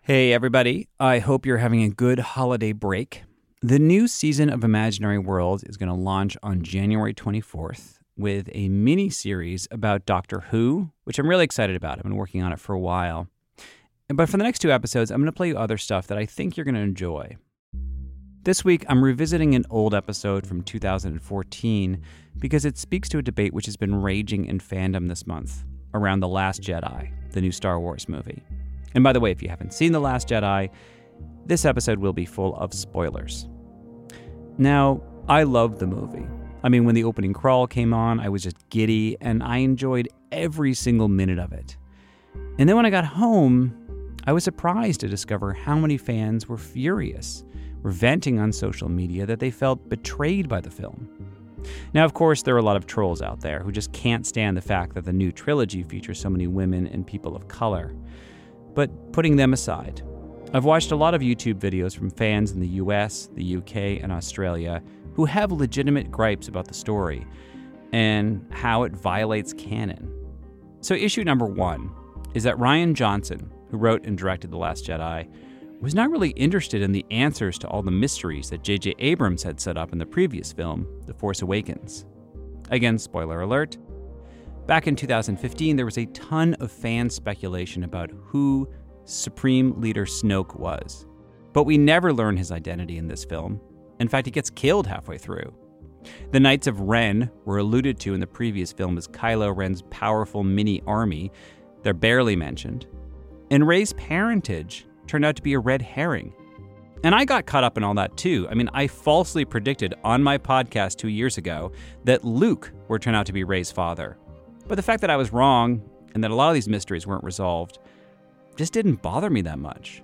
Hey everybody, I hope you're having a good holiday break. The new season of Imaginary Worlds is going to launch on January 24th with a mini-series about Doctor Who, which I'm really excited about. I've been working on it for a while. But for the next two episodes, I'm going to play you other stuff that I think you're going to enjoy. This week, I'm revisiting an old episode from 2014 because it speaks to a debate which has been raging in fandom this month around The Last Jedi, the new Star Wars movie. And by the way, if you haven't seen The Last Jedi, this episode will be full of spoilers. Now, I loved the movie. I mean, when the opening crawl came on, I was just giddy, and I enjoyed every single minute of it. And then when I got home, I was surprised to discover how many fans were furious, were venting on social media that they felt betrayed by the film. Now, of course, there are a lot of trolls out there who just can't stand the fact that the new trilogy features so many women and people of color. But putting them aside, I've watched a lot of YouTube videos from fans in the US, the UK, and Australia who have legitimate gripes about the story and how it violates canon. So issue number one is that Rian Johnson, who wrote and directed The Last Jedi, was not really interested in the answers to all the mysteries that J.J. Abrams had set up in the previous film, The Force Awakens. Again, spoiler alert. Back in 2015, there was a ton of fan speculation about who Supreme Leader Snoke was. But we never learn his identity in this film. In fact, he gets killed halfway through. The Knights of Ren were alluded to in the previous film as Kylo Ren's powerful mini-army. They're barely mentioned. And Rey's parentage turned out to be a red herring. And I got caught up in all that too. I mean, I falsely predicted on my podcast 2 years ago that Luke would turn out to be Rey's father. But the fact that I was wrong and that a lot of these mysteries weren't resolved just didn't bother me that much.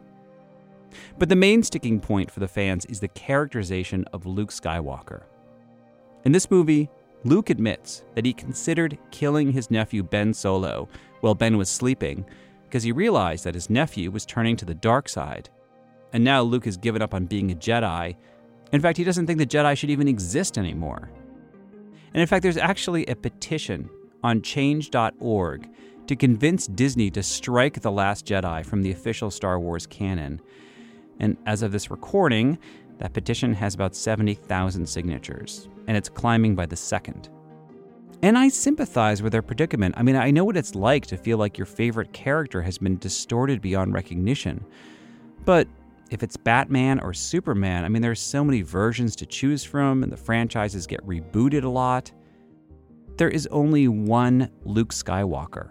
But the main sticking point for the fans is the characterization of Luke Skywalker. In this movie, Luke admits that he considered killing his nephew Ben Solo while Ben was sleeping because he realized that his nephew was turning to the dark side. And now Luke has given up on being a Jedi. In fact, he doesn't think the Jedi should even exist anymore. And in fact, there's actually a petition on change.org to convince Disney to strike The Last Jedi from the official Star Wars canon. And as of this recording, that petition has about 70,000 signatures, and it's climbing by the second. And I sympathize with their predicament. I mean, I know what it's like to feel like your favorite character has been distorted beyond recognition. But if it's Batman or Superman, I mean, there's so many versions to choose from, and the franchises get rebooted a lot. There is only one Luke Skywalker.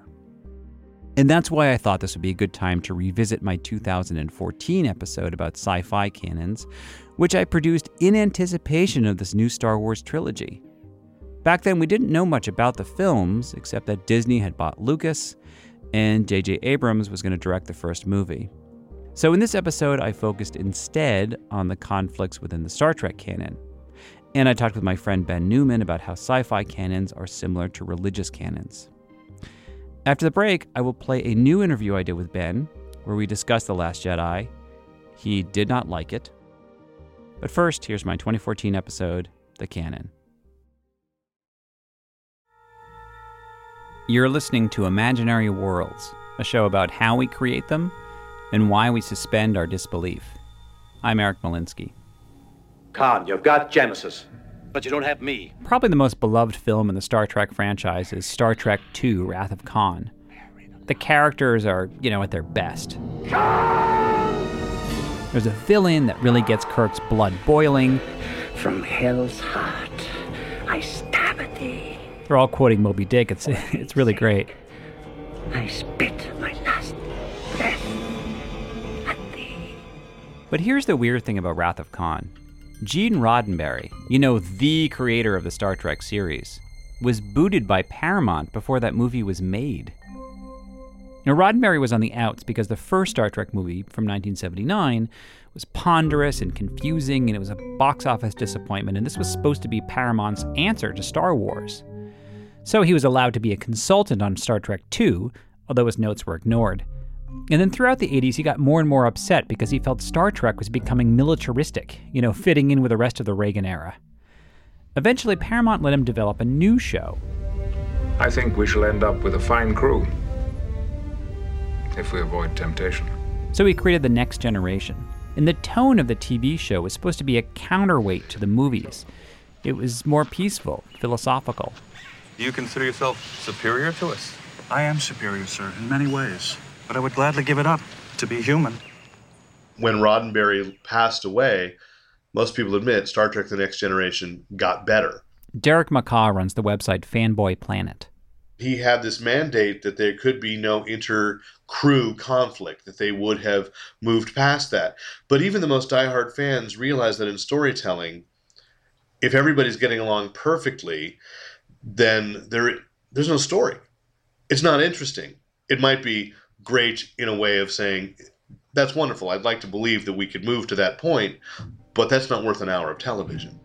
And that's why I thought this would be a good time to revisit my 2014 episode about sci-fi canons, which I produced in anticipation of this new Star Wars trilogy. Back then, we didn't know much about the films, except that Disney had bought Lucas, and J.J. Abrams was going to direct the first movie. So in this episode, I focused instead on the conflicts within the Star Trek canon. And I talked with my friend Ben Newman about how sci-fi canons are similar to religious canons. After the break, I will play a new interview I did with Ben, where we discussed The Last Jedi. He did not like it. But first, here's my 2014 episode, The Canon. You're listening to Imaginary Worlds, a show about how we create them and why we suspend our disbelief. I'm Eric Molinsky. Khan, you've got Genesis, but you don't have me. Probably the most beloved film in the Star Trek franchise is Star Trek II, Wrath of Khan. The characters are, at their best. There's a villain that really gets Kirk's blood boiling. From hell's heart, I stab at thee. They're all quoting Moby Dick. It's really great. I spit my last breath at thee. But here's the weird thing about Wrath of Khan. Gene Roddenberry, the creator of the Star Trek series, was booted by Paramount before that movie was made. Now, Roddenberry was on the outs because the first Star Trek movie from 1979 was ponderous and confusing, and it was a box office disappointment, and this was supposed to be Paramount's answer to Star Wars. So he was allowed to be a consultant on Star Trek II, although his notes were ignored. And then throughout the 80s, he got more and more upset because he felt Star Trek was becoming militaristic, fitting in with the rest of the Reagan era. Eventually, Paramount let him develop a new show. I think we shall end up with a fine crew, if we avoid temptation. So he created The Next Generation. And the tone of the TV show was supposed to be a counterweight to the movies. It was more peaceful, philosophical. Do you consider yourself superior to us? I am superior, sir, in many ways. But I would gladly give it up to be human. When Roddenberry passed away, most people admit Star Trek The Next Generation got better. Derek McCaw runs the website Fanboy Planet. He had this mandate that there could be no inter-crew conflict, that they would have moved past that. But even the most diehard fans realize that in storytelling, if everybody's getting along perfectly, then there's no story. It's not interesting. It might be great in a way of saying, that's wonderful, I'd like to believe that we could move to that point, but that's not worth an hour of television.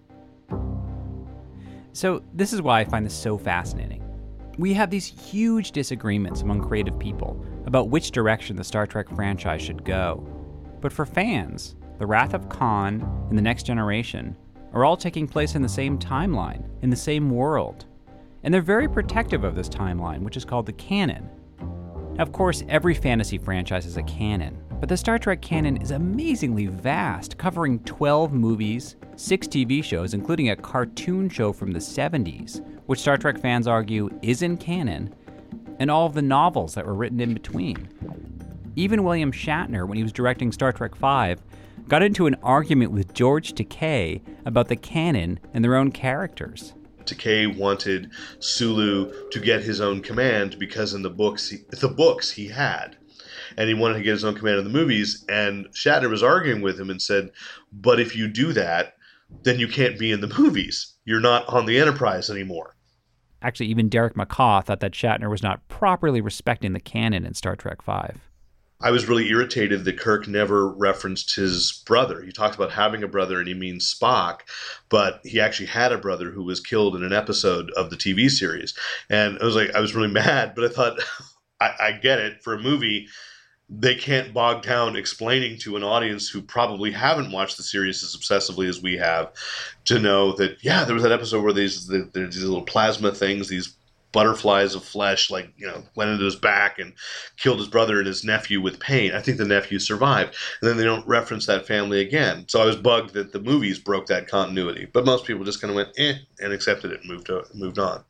So this is why I find this so fascinating. We have these huge disagreements among creative people about which direction the Star Trek franchise should go. But for fans, The Wrath of Khan and The Next Generation are all taking place in the same timeline, in the same world. And they're very protective of this timeline, which is called the canon. Now, of course, every fantasy franchise is a canon, but the Star Trek canon is amazingly vast, covering 12 movies, 6 TV shows, including a cartoon show from the 70s, which Star Trek fans argue isn't canon, and all of the novels that were written in between. Even William Shatner, when he was directing Star Trek V, got into an argument with George Takei about the canon and their own characters. Takei wanted Sulu to get his own command because in the books he had. And he wanted to get his own command in the movies, and Shatner was arguing with him and said, but if you do that, then you can't be in the movies. You're not on the Enterprise anymore. Actually, even Derek McCaw thought that Shatner was not properly respecting the canon in Star Trek V. I was really irritated that Kirk never referenced his brother. He talks about having a brother and he means Spock, but he actually had a brother who was killed in an episode of the TV series. And I was really mad, but I thought, I get it. For a movie, they can't bog down explaining to an audience who probably haven't watched the series as obsessively as we have to know that, yeah, there was that episode where there's these little plasma things, these butterflies of flesh, went into his back and killed his brother and his nephew with pain. I think the nephew survived. And then they don't reference that family again. So I was bugged that the movies broke that continuity. But most people just kind of went, and accepted it and moved on.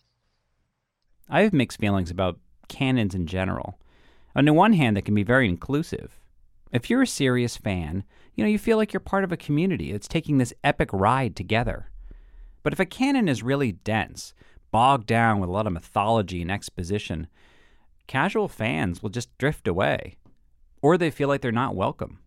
I have mixed feelings about canons in general. On the one hand, they can be very inclusive. If you're a serious fan, you feel like you're part of a community that's taking this epic ride together. But if a canon is really dense, bogged down with a lot of mythology and exposition, casual fans will just drift away, or they feel like they're not welcome.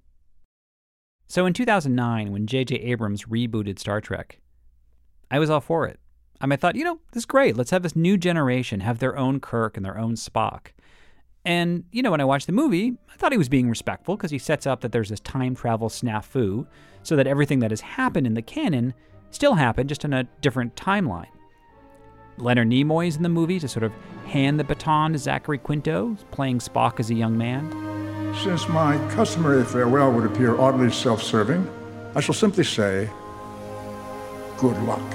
So in 2009, when J.J. Abrams rebooted Star Trek, I was all for it. I thought, this is great. Let's have this new generation have their own Kirk and their own Spock. And, when I watched the movie, I thought he was being respectful because he sets up that there's this time travel snafu so that everything that has happened in the canon still happened, just in a different timeline. Leonard Nimoy is in the movie to sort of hand the baton to Zachary Quinto, playing Spock as a young man. Since my customary farewell would appear oddly self-serving, I shall simply say, good luck.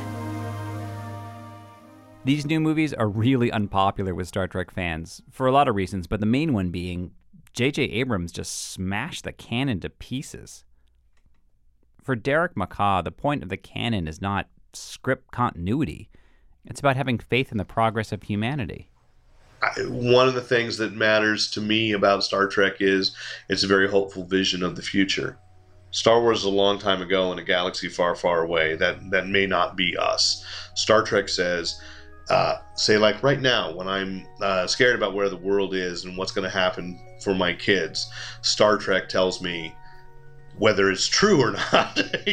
These new movies are really unpopular with Star Trek fans for a lot of reasons, but the main one being J.J. Abrams just smashed the canon to pieces. For Derek McCaw, the point of the canon is not script continuity. It's about having faith in the progress of humanity. One of the things that matters to me about Star Trek is it's a very hopeful vision of the future. Star Wars is a long time ago in a galaxy far, far away. That may not be us. Star Trek says, say like right now, when I'm scared about where the world is and what's going to happen for my kids, Star Trek tells me, whether it's true or not,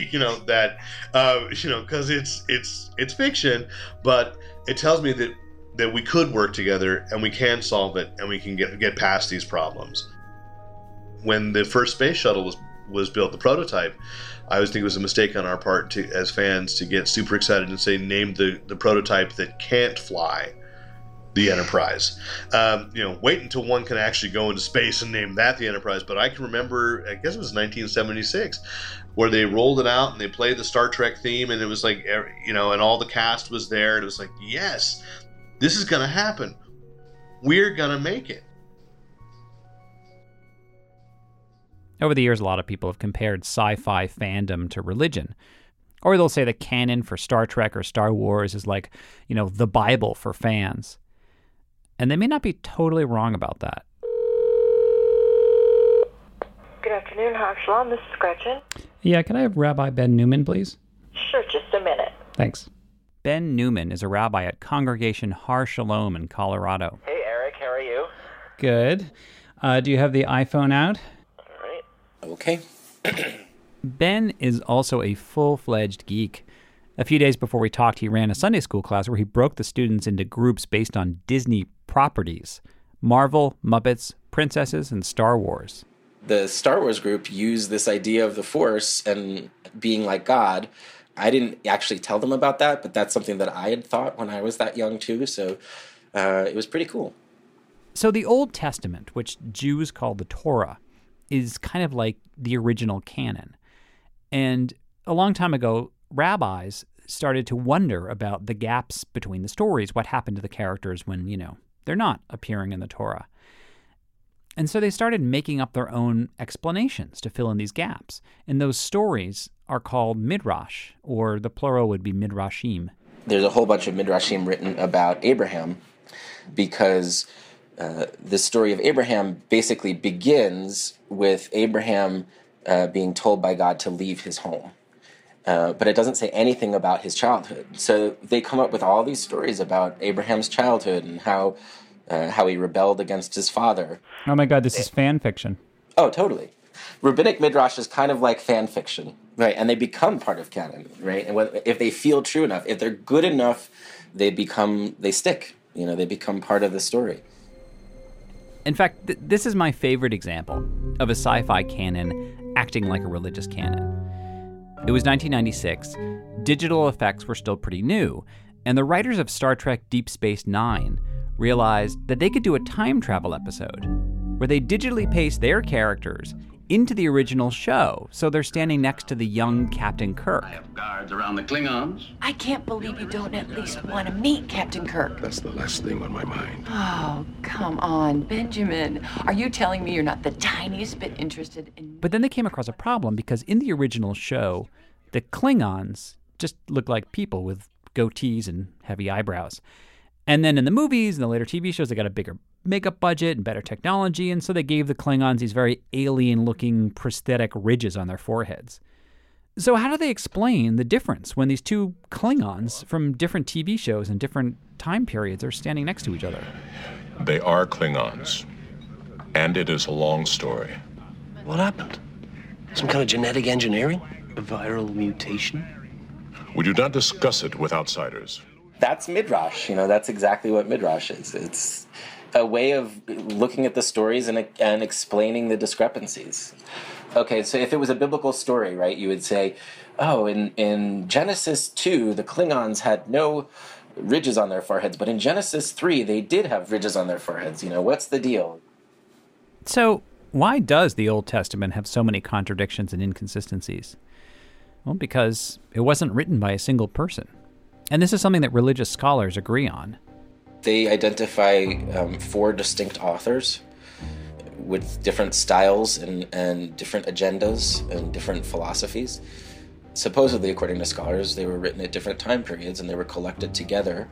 because it's fiction, but it tells me that we could work together and we can solve it and we can get past these problems. When the first space shuttle was built, the prototype, I always think it was a mistake on our part as fans to get super excited and say, name the prototype that can't fly the Enterprise. Wait until one can actually go into space and name that the Enterprise. But I can remember, I guess it was 1976, where they rolled it out and they played the Star Trek theme, and it was like, and all the cast was there. And it was like, yes, this is going to happen. We're going to make it. Over the years, a lot of people have compared sci-fi fandom to religion. Or they'll say the canon for Star Trek or Star Wars is like, the Bible for fans. And they may not be totly wrong about that. Good afternoon, Har Shalom. This is Gretchen. Yeah, can I have Rabbi Ben Newman, please? Sure, just a minute. Thanks. Ben Newman is a rabbi at Congregation Har Shalom in Colorado. Hey, Eric, how are you? Good. Do you have the iPhone out? All right. Okay. Ben is also a full-fledged geek. A few days before we talked, he ran a Sunday school class where he broke the students into groups based on Disney properties: Marvel, Muppets, Princesses, and Star Wars. The Star Wars group used this idea of the Force and being like God. I didn't actually tell them about that, but that's something that I had thought when I was that young too, so it was pretty cool. So the Old Testament, which Jews call the Torah, is kind of like the original canon. And a long time ago, rabbis started to wonder about the gaps between the stories, what happened to the characters when, they're not appearing in the Torah. And so they started making up their own explanations to fill in these gaps. And those stories are called midrash, or the plural would be midrashim. There's a whole bunch of midrashim written about Abraham because the story of Abraham basically begins with Abraham being told by God to leave his home. But it doesn't say anything about his childhood. So they come up with all these stories about Abraham's childhood and how he rebelled against his father. Oh my God, this is fan fiction. Oh, totally. Rabbinic midrash is kind of like fan fiction, right? And they become part of canon, right? And if they feel true enough, if they're good enough, they stick. They become part of the story. In fact, this is my favorite example of a sci-fi canon acting like a religious canon. It was 1996. Digital effects were still pretty new, and the writers of Star Trek Deep Space Nine realized that they could do a time travel episode where they digitally paste their characters into the original show, so they're standing next to the young Captain Kirk. I have guards around the Klingons. I can't believe you don't at least want to meet Captain Kirk. That's the last thing on my mind. Oh, come on, Benjamin. Are you telling me you're not the tiniest bit interested in... But then they came across a problem because in the original show, the Klingons just look like people with goatees and heavy eyebrows. And then in the movies and the later TV shows, they got a bigger makeup budget and better technology, and so they gave the Klingons these very alien-looking prosthetic ridges on their foreheads. So how do they explain the difference when these two Klingons from different TV shows and different time periods are standing next to each other? They are Klingons, and it is a long story. What happened? Some kind of genetic engineering? A viral mutation? We do not discuss it with outsiders. That's midrash. That's exactly what midrash is. It's a way of looking at the stories and explaining the discrepancies. Okay, so if it was a biblical story, right, you would say, oh, in Genesis 2, the Klingons had no ridges on their foreheads, but in Genesis 3, they did have ridges on their foreheads. What's the deal? So why does the Old Testament have so many contradictions and inconsistencies? Well, because it wasn't written by a single person. And this is something that religious scholars agree on. They identify 4 distinct authors with different styles and different agendas and different philosophies. Supposedly, according to scholars, they were written at different time periods and they were collected together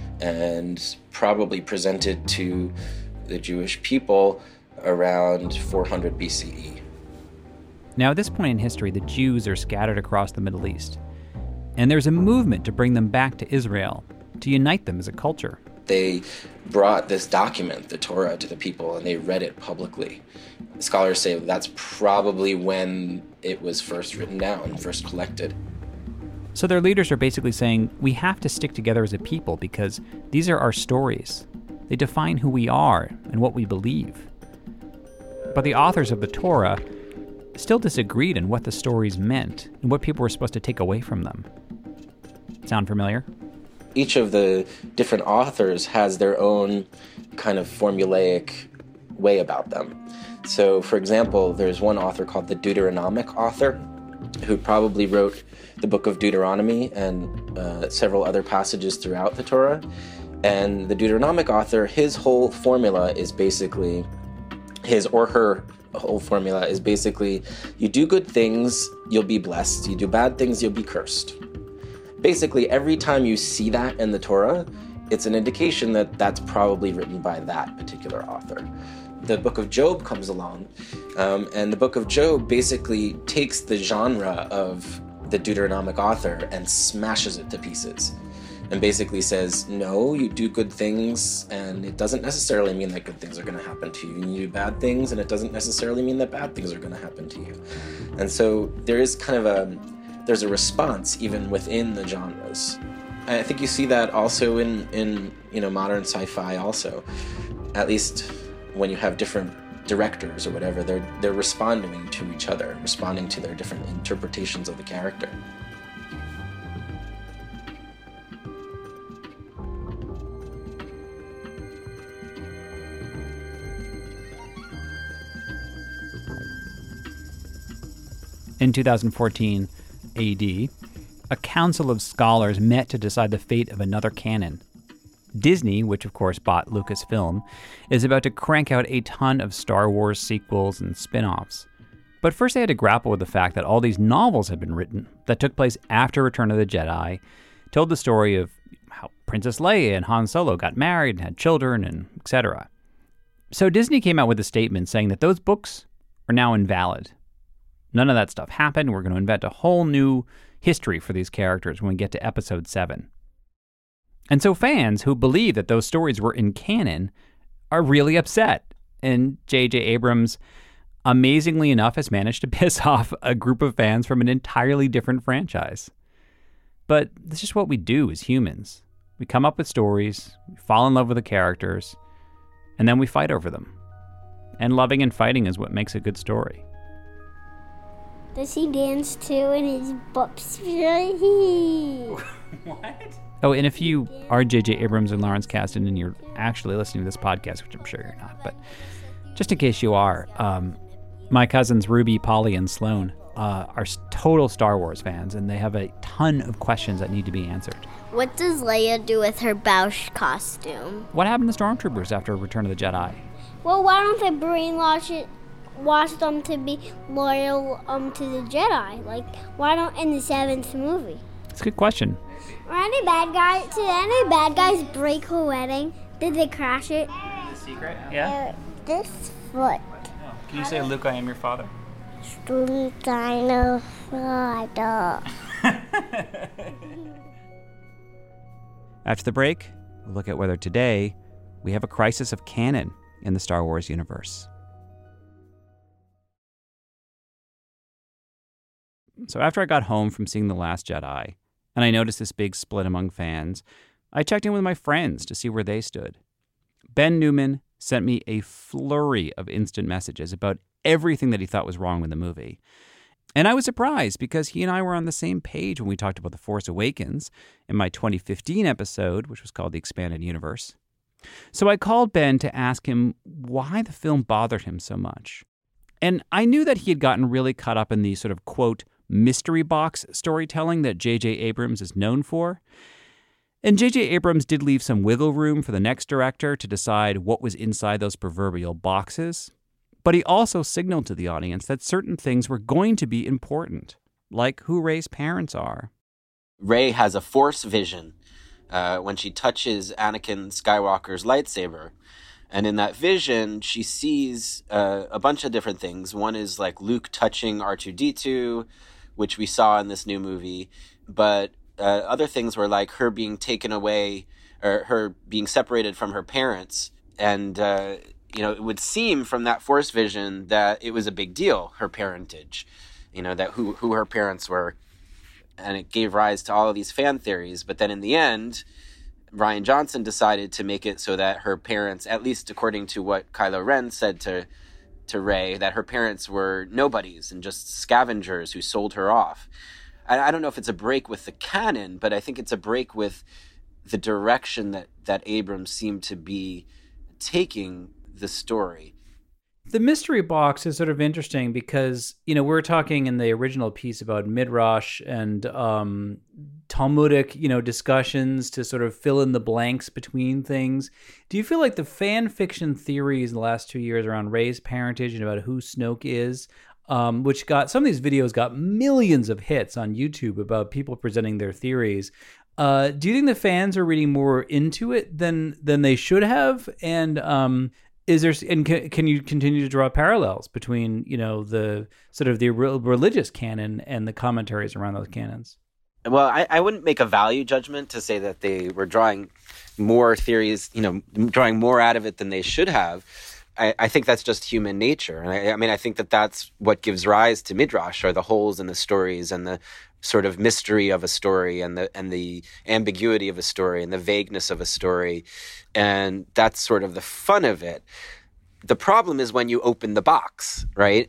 and probably presented to the Jewish people around 400 BCE. Now, at this point in history, the Jews are scattered across the Middle East. And there's a movement to bring them back to Israel, to unite them as a culture. They brought this document, the Torah, to the people, and they read it publicly. Scholars say that's probably when it was first written down, first collected. So their leaders are basically saying, we have to stick together as a people because these are our stories. They define who we are and what we believe. But the authors of the Torah still disagreed on what the stories meant and what people were supposed to take away from them. Sound familiar? Each of the different authors has their own kind of formulaic way about them. So, for example, there's one author called the Deuteronomic author who probably wrote the book of Deuteronomy and several other passages throughout the Torah. And the Deuteronomic author, his whole formula is basically his or her whole formula is basically, you do good things, you'll be blessed. You do bad things, you'll be cursed. Basically, every time you see that in the Torah, it's an indication that that's probably written by that particular author. The Book of Job comes along, and the Book of Job basically takes the genre of the Deuteronomic author and smashes it to pieces, and basically says, no, you do good things, and it doesn't necessarily mean that good things are going to happen to you. You do bad things, and it doesn't necessarily mean that bad things are going to happen to you. And so there is kind of there's a response even within the genres. I think you see that also in modern sci-fi also, at least when you have different directors or whatever, they're responding to each other, responding to their different interpretations of the character. In 2014 AD, a council of scholars met to decide the fate of another canon. Disney, which of course bought Lucasfilm, is about to crank out a ton of Star Wars sequels and spin-offs. But first they had to grapple with the fact that all these novels had been written that took place after Return of the Jedi, told the story of how Princess Leia and Han Solo got married and had children, and etc. So Disney came out with a statement saying that those books are now invalid. None of that stuff happened. We're going to invent a whole new history for these characters when we get to Episode 7. And so fans who believe that those stories were in canon are really upset. And J.J. Abrams, amazingly enough, has managed to piss off a group of fans from an entirely different franchise. But this is just what we do as humans. We come up with stories, we fall in love with the characters, and then we fight over them. And loving and fighting is what makes a good story. Does he dance too in his books? What? Oh, and if you are J.J. Abrams and Lawrence Kasdan and you're actually listening to this podcast, which I'm sure you're not, but just in case you are, my cousins Ruby, Polly, and Sloan are total Star Wars fans, and they have a ton of questions that need to be answered. What does Leia do with her Bausch costume? What happened to Stormtroopers after Return of the Jedi? Well, why don't they brainwash them to be loyal to the Jedi? Like, why don't in the 7th movie? It's a good question. Did any bad guys break her wedding? Did they crash it? The secret? Yeah. This foot. Oh. Can you say, Luke, I am your father? After the break, we'll look at whether today we have a crisis of canon in the Star Wars universe. So after I got home from seeing The Last Jedi, and I noticed this big split among fans, I checked in with my friends to see where they stood. Ben Newman sent me a flurry of instant messages about everything that he thought was wrong with the movie. And I was surprised because he and I were on the same page when we talked about The Force Awakens in my 2015 episode, which was called The Expanded Universe. So I called Ben to ask him why the film bothered him so much. And I knew that he had gotten really caught up in the sort of, quote, mystery box storytelling that J.J. Abrams is known for. And J.J. Abrams did leave some wiggle room for the next director to decide what was inside those proverbial boxes. But he also signaled to the audience that certain things were going to be important, like who Rey's parents are. Rey has a Force vision when she touches Anakin Skywalker's lightsaber. And in that vision, she sees a bunch of different things. One is like Luke touching R2-D2, which we saw in this new movie. But other things were like her being taken away, or her being separated from her parents. And, it would seem from that Force vision that it was a big deal, her parentage, that who her parents were. And it gave rise to all of these fan theories. But then in the end, Rian Johnson decided to make it so that her parents, at least according to what Kylo Ren said to Rey, that her parents were nobodies and just scavengers who sold her off. I don't know if it's a break with the canon, but I think it's a break with the direction that Abrams seemed to be taking the story. The mystery box is sort of interesting because, we were talking in the original piece about Midrash and Talmudic, discussions to sort of fill in the blanks between things. Do you feel like the fan fiction theories in the last 2 years around Rey's parentage and about who Snoke is, which got some of these videos got millions of hits on YouTube about people presenting their theories. Do you think the fans are reading more into it than they should have? And is there, and can you continue to draw parallels between, the sort of the religious canon and the commentaries around those canons? Well, I wouldn't make a value judgment to say that they were drawing more theories, drawing more out of it than they should have. I think that's just human nature. And I think that that's what gives rise to Midrash, are the holes in the stories and the sort of mystery of a story and the ambiguity of a story and the vagueness of a story. And that's sort of the fun of it. The problem is when you open the box, right?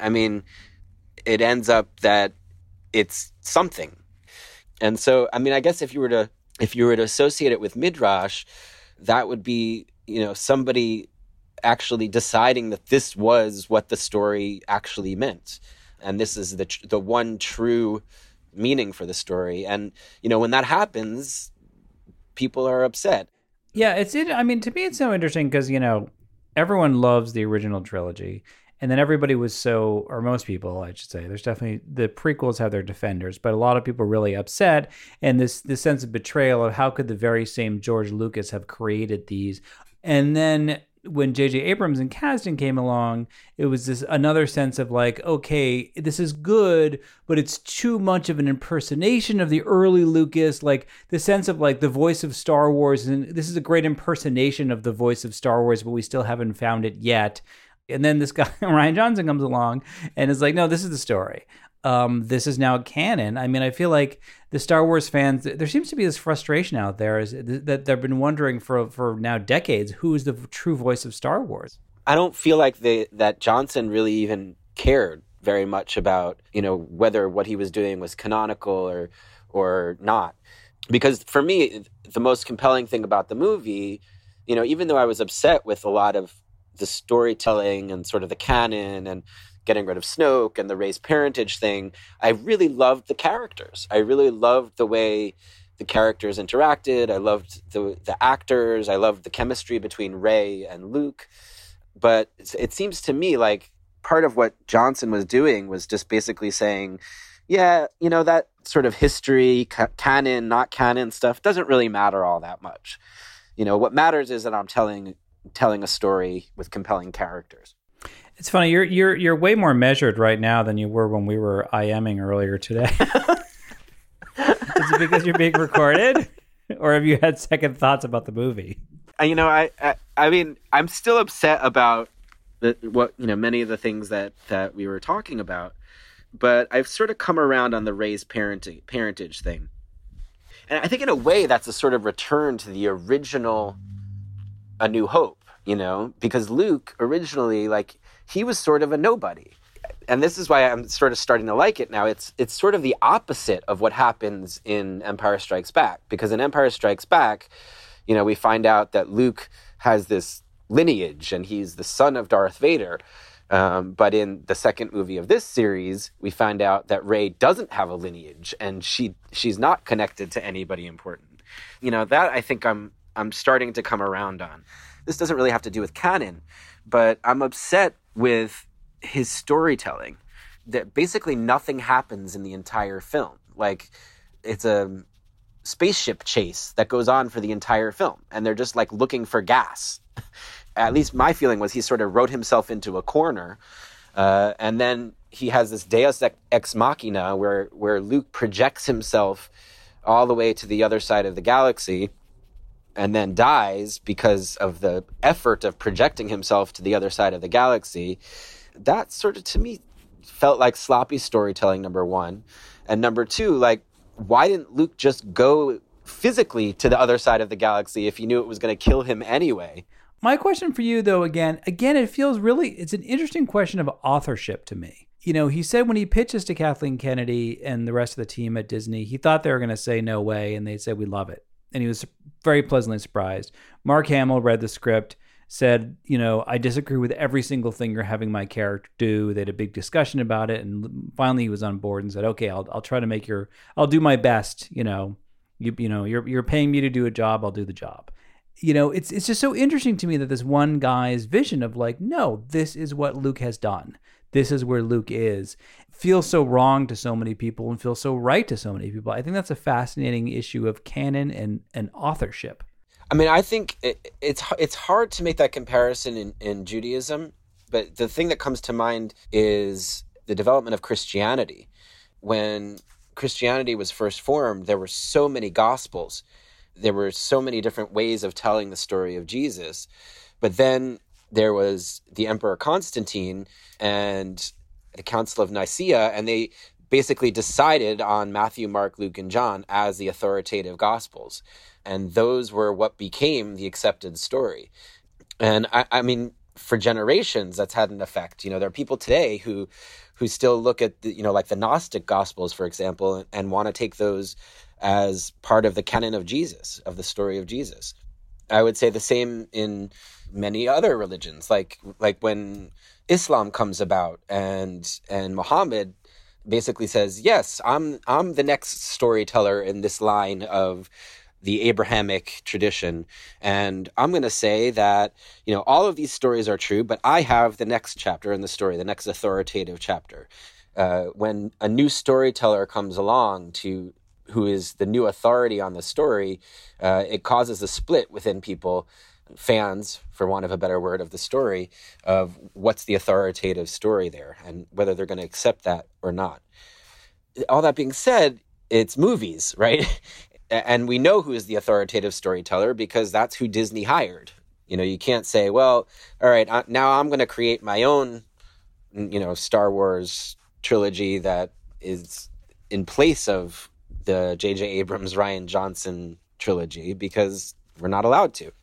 It ends up that it's something. And so, I guess if you were to associate it with Midrash, that would be, somebody actually deciding that this was what the story actually meant. And this is the one true meaning for the story. And, when that happens, people are upset. Yeah, to me, it's so interesting because, everyone loves the original trilogy. And then everybody was or most people, I should say, there's definitely, the prequels have their defenders, but a lot of people are really upset. And this sense of betrayal of how could the very same George Lucas have created these? And then when J.J. Abrams and Kasdan came along, it was this another sense of like, okay, this is good, but it's too much of an impersonation of the early Lucas, like the sense of like the voice of Star Wars. And this is a great impersonation of the voice of Star Wars, but we still haven't found it yet. And then this guy, Rian Johnson, comes along and is like, no, this is the story. This is now canon. I feel like the Star Wars fans, there seems to be this frustration out there that they've been wondering for now decades, who is the true voice of Star Wars? I don't feel like that Johnson really even cared very much about, whether what he was doing was canonical or not. Because for me, the most compelling thing about the movie, even though I was upset with a lot of the storytelling and sort of the canon and getting rid of Snoke and the Rey's parentage thing, I really loved the characters. I really loved the way the characters interacted. I loved the actors. I loved the chemistry between Rey and Luke. But it seems to me like part of what Johnson was doing was just basically saying, yeah, that sort of history, canon, not canon stuff doesn't really matter all that much. What matters is that I'm telling a story with compelling characters. It's funny, you're way more measured right now than you were when we were IMing earlier today. Is it because you're being recorded, or have you had second thoughts about the movie? I'm still upset about many of the things that we were talking about, but I've sort of come around on the Rey's parentage thing, and I think in a way that's a sort of return to the original A New Hope. Because Luke originally, he was sort of a nobody. And this is why I'm sort of starting to like it now. It's sort of the opposite of what happens in Empire Strikes Back. Because in Empire Strikes Back, we find out that Luke has this lineage and he's the son of Darth Vader. But in the second movie of this series, we find out that Rey doesn't have a lineage and she's not connected to anybody important. That I think I'm starting to come around on. This doesn't really have to do with canon, but I'm upset with his storytelling. That basically nothing happens in the entire film. It's a spaceship chase that goes on for the entire film, and they're just looking for gas. At least my feeling was he sort of wrote himself into a corner, and then he has this Deus Ex Machina where Luke projects himself all the way to the other side of the galaxy and then dies because of the effort of projecting himself to the other side of the galaxy. That sort of, to me, felt like sloppy storytelling, number one. And number two, why didn't Luke just go physically to the other side of the galaxy if he knew it was going to kill him anyway? My question for you, though, again, it feels it's an interesting question of authorship to me. He said when he pitches to Kathleen Kennedy and the rest of the team at Disney, he thought they were going to say no way, and they said, we love it. And he was very pleasantly surprised. Mark Hamill read the script, said, I disagree with every single thing you're having my character do. They had a big discussion about it, and finally he was on board and said, okay, I'll try to I'll do my best. You're paying me to do a job, I'll do the job. It's just so interesting to me that this one guy's vision of like, no, this is what Luke has done. This is where Luke is, feels so wrong to so many people and feels so right to so many people. I think that's a fascinating issue of canon and authorship. I mean, I think it's hard to make that comparison in Judaism, but the thing that comes to mind is the development of Christianity. When Christianity was first formed, there were so many gospels. There were so many different ways of telling the story of Jesus. But then there was the Emperor Constantine and the Council of Nicaea, and they basically decided on Matthew, Mark, Luke, and John as the authoritative gospels. And those were what became the accepted story. And I mean, for generations, that's had an effect. There are people today who still look at like the Gnostic gospels, for example, and want to take those as part of the canon of Jesus, of the story of Jesus. I would say the same in many other religions, like when Islam comes about and Muhammad basically says, yes, I'm the next storyteller in this line of the Abrahamic tradition. And I'm going to say that, all of these stories are true, but I have the next chapter in the story, the next authoritative chapter. When a new storyteller comes along who is the new authority on the story, it causes a split within people, fans, for want of a better word, of the story, of what's the authoritative story there and whether they're going to accept that or not. All that being said, it's movies, right? And we know who is the authoritative storyteller because that's who Disney hired. You can't say, well, all right, now I'm going to create my own, Star Wars trilogy that is in place of the J.J. Abrams, Rian Johnson trilogy, because we're not allowed to.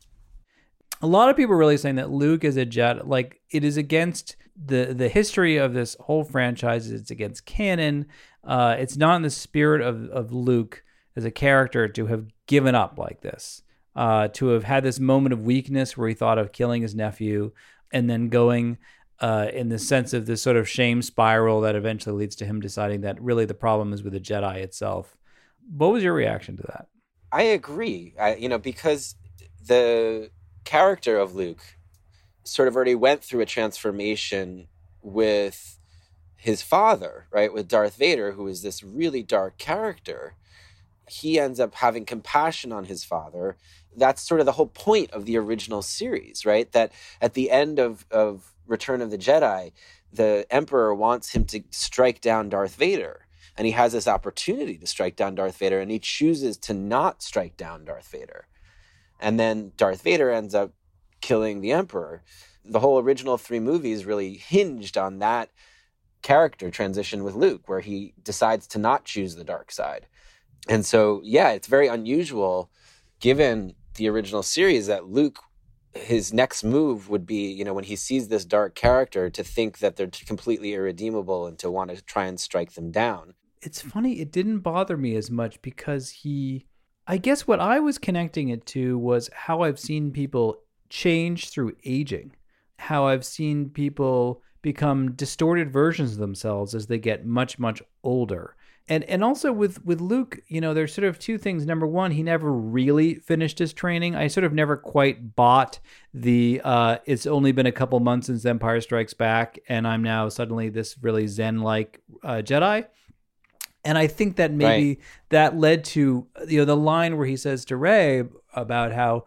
A lot of people are really saying that Luke is a Jedi. Like, it is against the history of this whole franchise. It's against canon. It's not in the spirit of Luke as a character to have given up like this, to have had this moment of weakness where he thought of killing his nephew and then going in the sense of this sort of shame spiral that eventually leads to him deciding that really the problem is with the Jedi itself. What was your reaction to that? I agree, because the character of Luke sort of already went through a transformation with his father, right? With Darth Vader, who is this really dark character. He ends up having compassion on his father. That's sort of the whole point of the original series, right? That at the end of Return of the Jedi, the Emperor wants him to strike down Darth Vader. And he has this opportunity to strike down Darth Vader, and he chooses to not strike down Darth Vader. And then Darth Vader ends up killing the Emperor. The whole original 3 movies really hinged on that character transition with Luke, where he decides to not choose the dark side. And so, yeah, it's very unusual, given the original series, that Luke, his next move would be, when he sees this dark character, to think that they're completely irredeemable and to want to try and strike them down. It's funny, it didn't bother me as much because I guess what I was connecting it to was how I've seen people change through aging, how I've seen people become distorted versions of themselves as they get much, much older. And also with Luke, there's sort of 2 things. Number one, he never really finished his training. I sort of never quite bought the it's only been a couple months since Empire Strikes Back, and I'm now suddenly this really Zen-like Jedi. And I think that maybe that led to the line where he says to Rey about how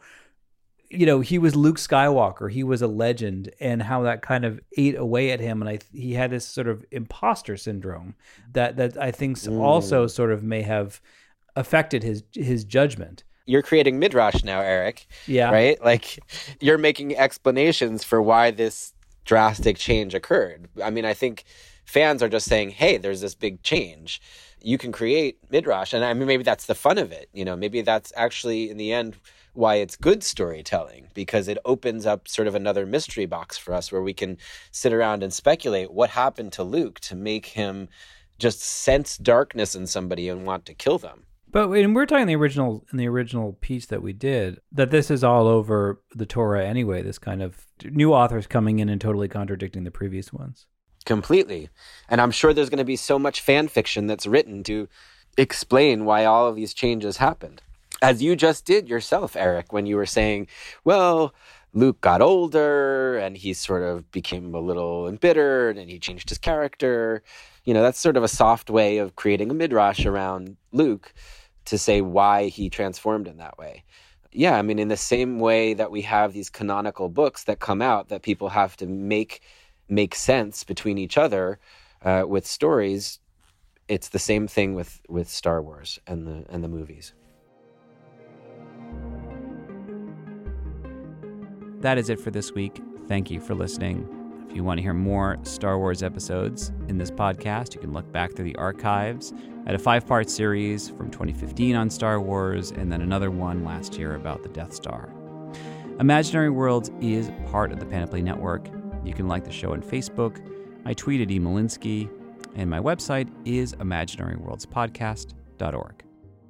he was Luke Skywalker, he was a legend, and how that kind of ate away at him, and he had this sort of imposter syndrome that I think also sort of may have affected his judgment. You're creating midrash now, Eric. Yeah. Right? Like, you're making explanations for why this drastic change occurred. I mean, I think fans are just saying, hey, there's this big change. You can create midrash, and I mean, maybe that's the fun of it. Maybe that's actually, in the end, why it's good storytelling, because it opens up sort of another mystery box for us where we can sit around and speculate what happened to Luke to make him just sense darkness in somebody and want to kill them. But when we're talking in the original piece that we did, that this is all over the Torah anyway, this kind of new authors coming in and totally contradicting the previous ones. Completely. And I'm sure there's going to be so much fan fiction that's written to explain why all of these changes happened. As you just did yourself, Eric, when you were saying, well, Luke got older and he sort of became a little embittered and he changed his character. You know, that's sort of a soft way of creating a midrash around Luke to say why he transformed in that way. Yeah, I mean, in the same way that we have these canonical books that come out that people have to make sense between each other with stories, it's the same thing with Star Wars and the movies. That is it for this week. Thank you for listening. If you want to hear more Star Wars episodes in this podcast, you can look back through the archives at a 5-part series from 2015 on Star Wars, and then another one last year about the Death Star. Imaginary Worlds is part of the Panoply Network. You can like the show on Facebook. I tweet at eMalinsky, and my website is imaginaryworldspodcast.org.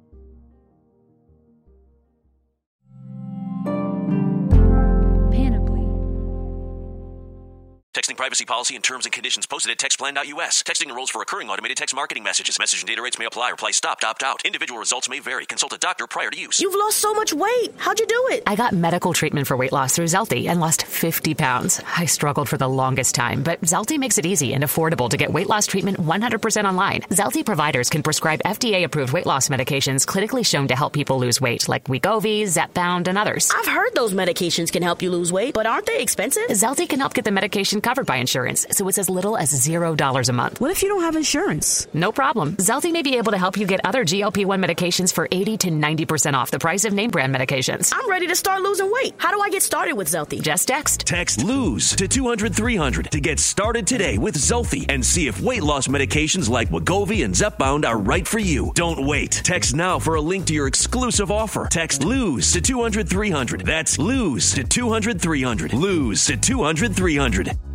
Texting privacy policy and terms and conditions posted at textplan.us. Texting enrolls for recurring automated text marketing messages. Message and data rates may apply. Reply stop, opt out. Individual results may vary. Consult a doctor prior to use. You've lost so much weight. How'd you do it? I got medical treatment for weight loss through Zelty and lost 50 pounds. I struggled for the longest time, but Zelty makes it easy and affordable to get weight loss treatment 100% online. Zelty providers can prescribe FDA-approved weight loss medications clinically shown to help people lose weight, like Wegovy, Zepbound, and others. I've heard those medications can help you lose weight, but aren't they expensive? Zelty can help get the medication covered by insurance, so it's as little as $0 a month. What if you don't have insurance? No problem. Zelty may be able to help you get other GLP-1 medications for 80 to 90% off the price of name brand medications. I'm ready to start losing weight. How do I get started with Zelty? Just text. Text LOSE to 200-300 to get started today with Zelty and see if weight loss medications like Wegovy and Zepbound are right for you. Don't wait. Text now for a link to your exclusive offer. Text LOSE to 200-300. That's LOSE to 200-300. LOSE to 200-300.